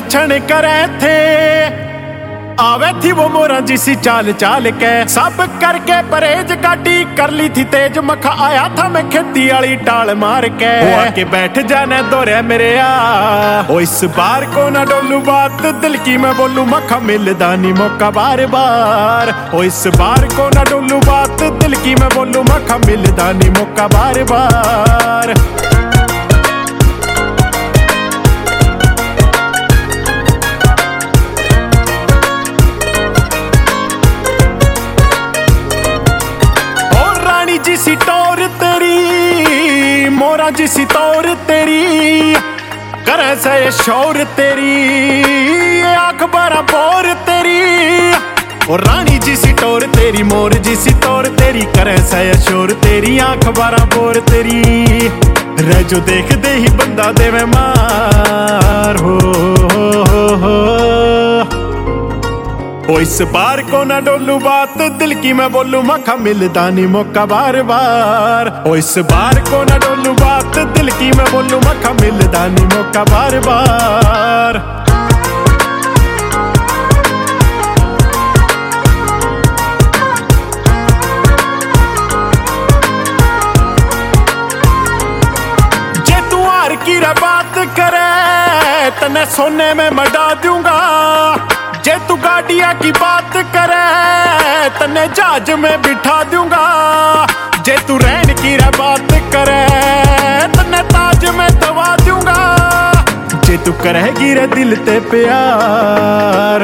लक्षण करे थे। आवे थी वो मोरा जिसी चाल चाल के, सब करके परहेज काटी कर ली थी तेज। मखा आया था मैं खेती वाली टाल मार के, आके बैठ जाने दोरे मेरे ओ इस बार को ना डोलू बात दिल की मैं बोलू। मखा मिलदा नी मौका बार बार, ओ इस बार को ना डोलू बात दिल की मैं बोलू। मखा मिलदा नी मौका बार बार। जिसी टोर तेरी मोरा जिसी तौर तेरी, करे से शोर तेरी आंख बरा बोर तेरी। और रानी जिसी टोर तेरी मोर जिसी तौर तेरी, करे से शोर तेरी आंख बरा बोर तेरी। रह जो देख दे ही बंदा देवे मार हो। ओ इस बार को ना डोलू बात दिल की मैं बोलू। मखा मिलदा नी मौका बार बार, ओ इस बार को ना डोलू बात दिल की मैं बोलू। मखा मिलदा नी मौका बार बार। जे तू हार की रे बात करे तने सोने में मडा दूंगा। जे तू गाड़िया की बात करे तन्ने जहाज में बिठा दूंगा। जे तू रहन की रे बात करे तन्ने ताज में दबा दूंगा। जे तू करेगी रे दिल ते प्यार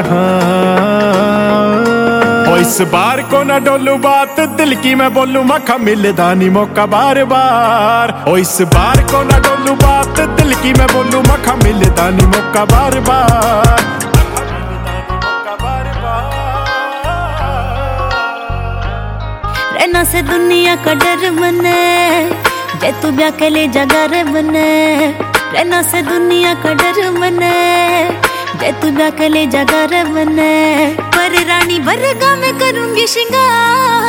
हाँ। इस बार को ना डोलू बात दिल की मैं बोलू। मखा मिलदा नी मौका बार बार, ओ इस बार को ना डोलू बात दिल की मैं बोलू। मखा मिलदा नी मौका बार बार। रहना से दुनिया का डर बने, जे तू ब्याह के ले जगर बने। रहना से दुनिया का डर बने, जे तू ब्याह के ले जगर बने। पर रानी बरगा में करूंगी श्रृंगार।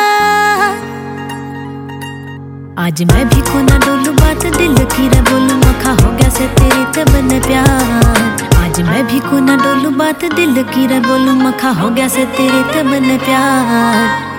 आज मैं भी को ना डोलू बात दिल की रे बोलू। मखा हो गया से तेरी ते बने प्यार। आज मैं भी को ना डोलू बात दिल की रे बोलू। मखा हो गया से तेरी ते बने प्यार।